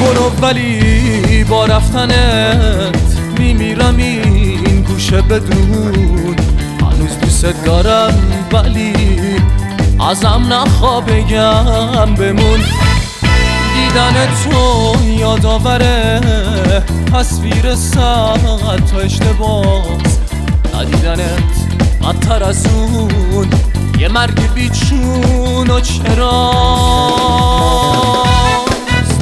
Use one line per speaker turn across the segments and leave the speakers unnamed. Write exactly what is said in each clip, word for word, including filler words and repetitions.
برو ولی با رفتنت میمیرم این گوشه بدون، هنوز دوست دارم ولی ازم نخوا بگم بمون. دیدن تو یادآوره تصویر صد تا اشتباس، ندیدنت بدتر از اون یه مرگ بیچون و چراست.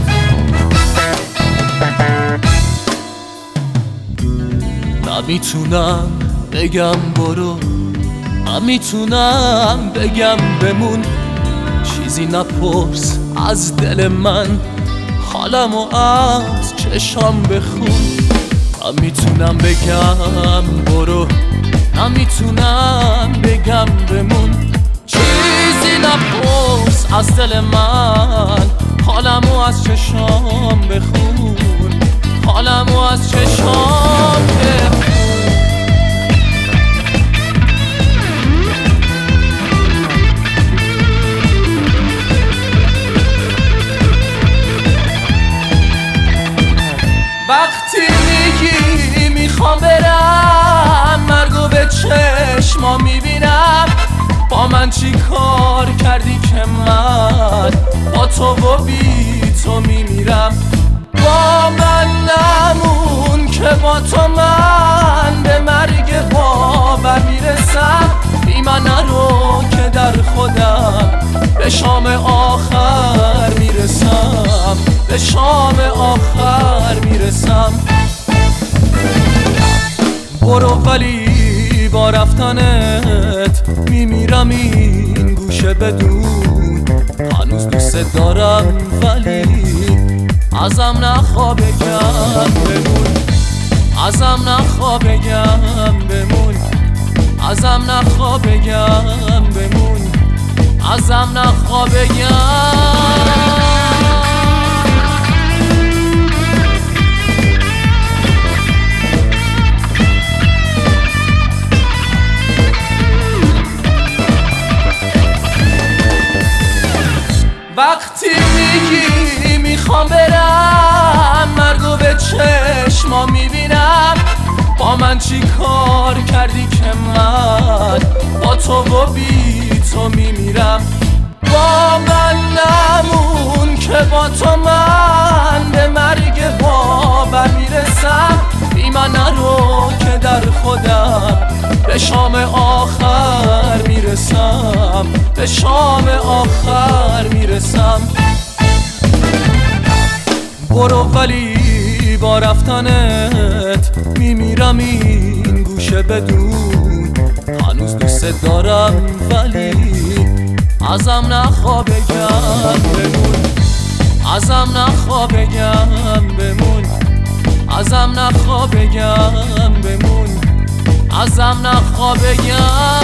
نمیتونم بگم برو، نمیتونم بگم بمون، چیزی نپرس از دل من، حالمو از چشام بخون. نمیتونم بگم برو، نمیتونم بگم بمون، چیزی نپرس از دل من، حالمو از چشام بخون، حالمو از چشام بخون. وقتی میگی میخوام برم، مرگو به چشما میبینم. با من چی کار کردی که من با تو و بی تو میمیرم؟ با من نمون که با تو من به مرگ باور میرسم. بی من نرو که در خودم به شام آخر میرسم، به شام آخر میرسم. برو ولی با رفتنت میمیرم این گوشه بدون، هنوز دوست دارم ولی ازم نخوا بگم بمون، ازم نخوا بگم بمون، ازم نخوا بگم بمون، ازم نخوا بگم. وقتی میگی میخوام برم، مرگو به چشما میبینم. با من چی کار کردی که من با تو و بی تو میمیرم؟ با من نمون که با تو من به مرگ باور میرسم. بی من نرو که در خودم به شام آخر میرسم، به شام آخر میرسم. برو ولی با رفتنت میمیرم این گوشه بدون، هنوز دوست دارم ولی ازم نخوا بگم بمون، ازم نخوا بگم بمون، ازم نخوا بگم بمون، ازم نخوا بگم.